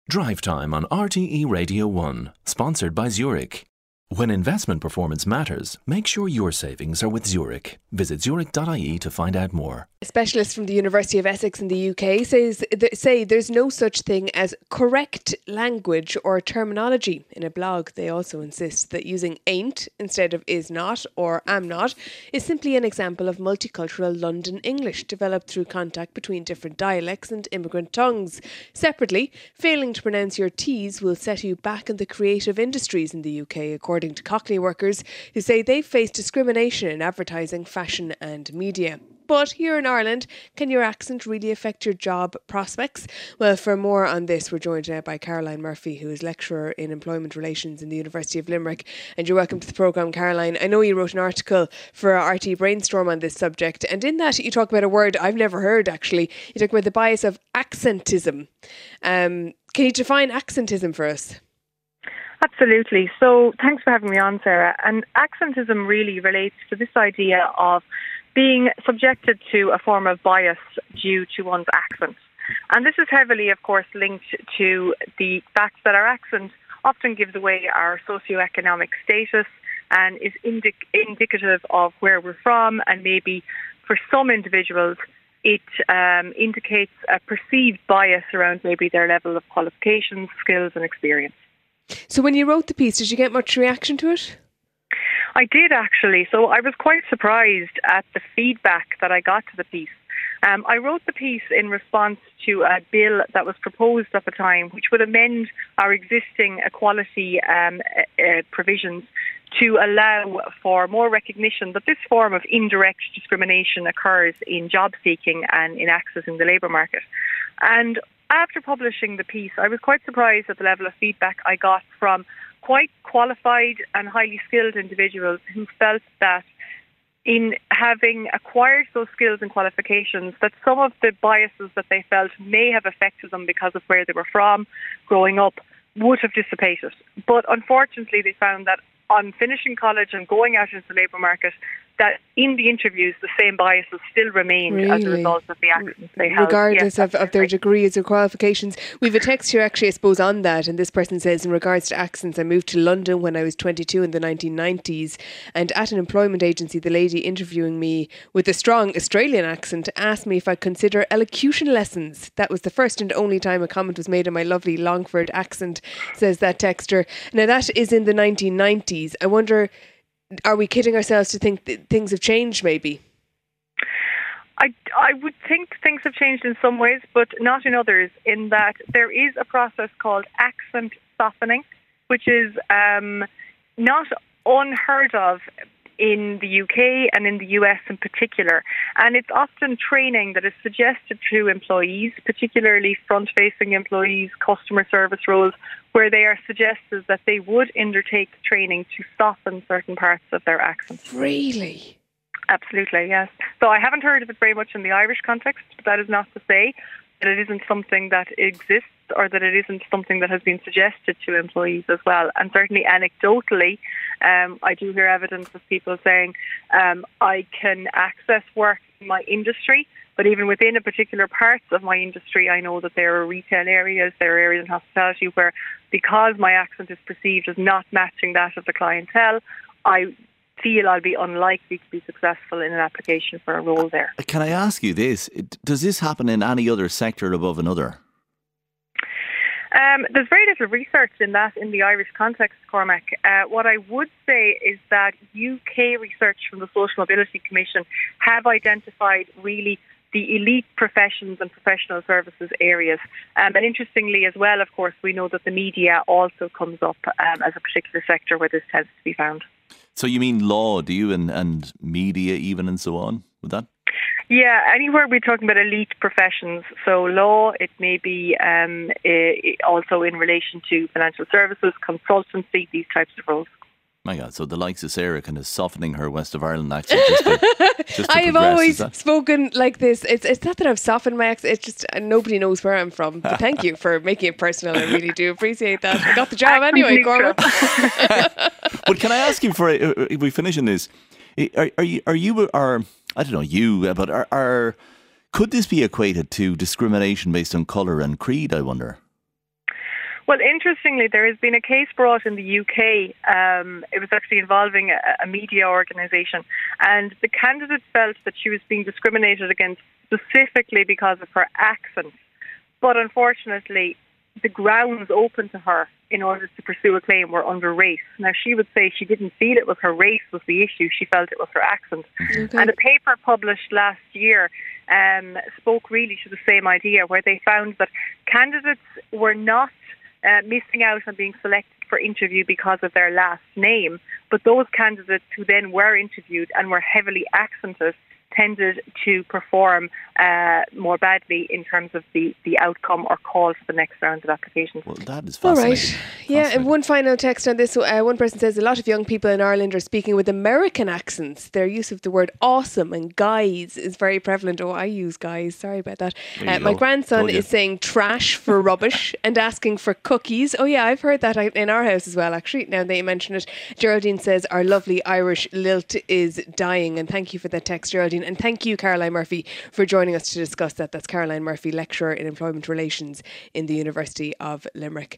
Drive Time on RTE Radio 1, sponsored by Zurich. When investment performance matters, make sure your savings are with Zurich. Visit zurich.ie to find out more. A specialist from the University of Essex in the UK say there's no such thing as correct language or terminology. In a blog, they also insist that using ain't instead of is not or am not is simply an example of multicultural London English developed through contact between different dialects and immigrant tongues. Separately, failing to pronounce your T's will set you back in the creative industries in the UK, according to Cockney workers who say they've faced discrimination in advertising, fashion and media. But here in Ireland, can your accent really affect your job prospects? Well, for more on this, we're joined by Caroline Murphy, who is lecturer in employment relations in the University of Limerick. And you're welcome to the programme, Caroline. I know you wrote an article for RT Brainstorm on this subject, and in that you talk about a word I've never heard, actually. You talk about the bias of accentism. Can you define accentism for us? Absolutely. So thanks for having me on, Sarah. And accentism really relates to this idea of being subjected to a form of bias due to one's accent. And this is heavily, of course, linked to the fact that our accent often gives away our socioeconomic status and is indicative of where we're from, and maybe for some individuals it indicates a perceived bias around maybe their level of qualifications, skills and experience. So when you wrote the piece, did you get much reaction to it? I did, actually. So I was quite surprised at the feedback that I got to the piece. I wrote the piece in response to a bill that was proposed at the time, which would amend our existing equality provisions to allow for more recognition that this form of indirect discrimination occurs in job seeking and in accessing the labour market. And after publishing the piece, I was quite surprised at the level of feedback I got from quite qualified and highly skilled individuals who felt that in having acquired those skills and qualifications, that some of the biases that they felt may have affected them because of where they were from growing up would have dissipated. But unfortunately, they found that on finishing college and going out into the labour market, that in the interviews the same biases still remained as a result of the accents they held. Regardless of their degrees or qualifications. We've a text here actually, I suppose, on that, and this person says, in regards to accents, I moved to London when I was 22 in the 1990s, and at an employment agency the lady interviewing me with a strong Australian accent asked me if I'd consider elocution lessons. That was the first and only time a comment was made on my lovely Longford accent, says that texter. Now that is in the 1990s. I wonder, are we kidding ourselves to think that things have changed maybe? I would think things have changed in some ways, but not in others, in that there is a process called accent softening, which is not unheard of in the UK and in the US in particular. And it's often training that is suggested to employees, particularly front-facing employees, customer service roles, where they are suggested that they would undertake training to soften certain parts of their accent. Really? Absolutely, yes. So I haven't heard of it very much in the Irish context, but that is not to say that it isn't something that exists or that it isn't something that has been suggested to employees as well. And certainly anecdotally, I do hear evidence of people saying, I can access work in my industry, but even within a particular parts of my industry, I know that there are retail areas, there are areas in hospitality where, because my accent is perceived as not matching that of the clientele, I feel I'll be unlikely to be successful in an application for a role there. Can I ask you this? Does this happen in any other sector above another? There's very little research in that in the Irish context, Cormac. What I would say is that UK research from the Social Mobility Commission have identified really the elite professions and professional services areas. And interestingly as well, of course, we know that the media also comes up as a particular sector where this tends to be found. So you mean law, do you, and media even and so on, with that? Yeah, anywhere we're talking about elite professions. So law, it may be also in relation to financial services, consultancy, these types of roles. My God, so the likes of Sarah kind of softening her West of Ireland accent just to I have progress, always spoken like this. It's not that I've softened my accent, it's just nobody knows where I'm from. But thank you for making it personal. I really do appreciate that. I got the job anyway, Cormac. But can I ask you, for if we finish on this, are you I don't know you, but could this be equated to discrimination based on colour and creed, I wonder? Well, interestingly, there has been a case brought in the UK. It was actually involving a media organisation, and the candidate felt that she was being discriminated against specifically because of her accent. But unfortunately, the grounds open to her in order to pursue a claim were under race. Now, she would say she didn't feel it was her race was the issue. She felt it was her accent. Okay. And a paper published last year spoke really to the same idea, where they found that candidates were not missing out on being selected for interview because of their last name, but those candidates who then were interviewed and were heavily accented tended to perform more badly in terms of the outcome or call for the next round of applications. Well, that is fascinating. All right. Yeah, and one final text on this. One person says a lot of young people in Ireland are speaking with American accents. Their use of the word awesome and guys is very prevalent. Oh, I use guys. Sorry about that. My grandson is saying trash for rubbish and asking for cookies. Oh yeah, I've heard that in our house as well, actually, now that you mention it. Geraldine says our lovely Irish lilt is dying. And thank you for that text, Geraldine. And thank you, Caroline Murphy, for joining us to discuss that. That's Caroline Murphy, lecturer in employment relations in the University of Limerick.